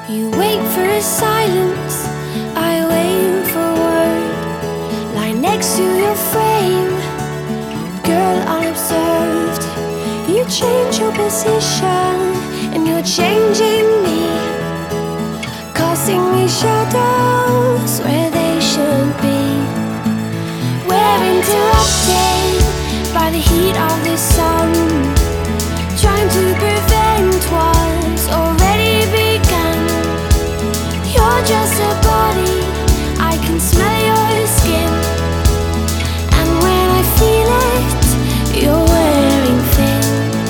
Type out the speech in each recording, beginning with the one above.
You wait for a silence, I wait for word. Lie next to your frame, girl unobserved. You change your position, and you're changing me, causing me shadows where they should be. We're interrupted by the heat of the sun, trying to prevent what's already begun. You're just a body, I can smell your skin, and when I feel it, you're wearing thin.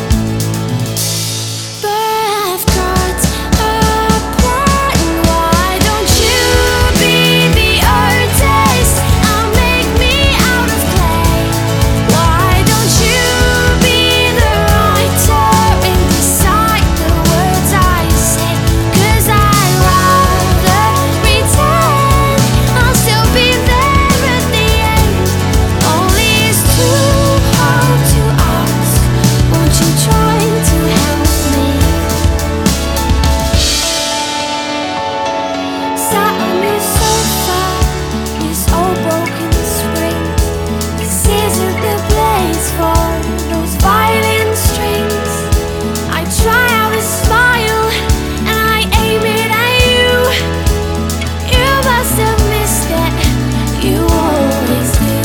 But I've got a plan. Why don't you be the artist and make me out of clay? Why don't you be the writer and decide the words I say? 'Cause I'd rather pretend I'll still be there at the end. Only it's too hard to ask. Won't you try to help me? Sat on your sofa, this old broken spring. Scissored the blades for those violin strings. I try out a smile and I aim it at you. You must have missed it, you always do.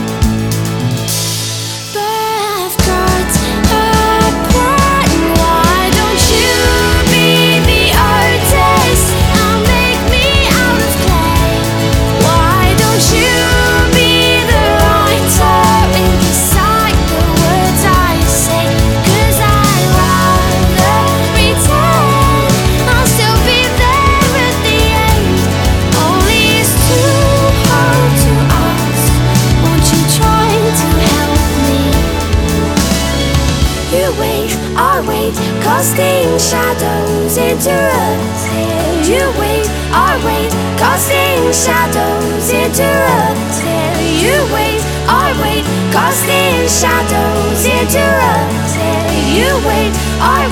But I've got a plan. Why don't you be the artist and make me out of clay? Why don't you be the writer and decide the words I say? 'Cause I'd rather pretend I'll still be there at the end. Only it's too hard to ask. Won't you try to help me? You wait, I wait, casting shadows into us. You wait, I wait, casting shadows into us. You wait, I wait, casting shadows into us. You wait, I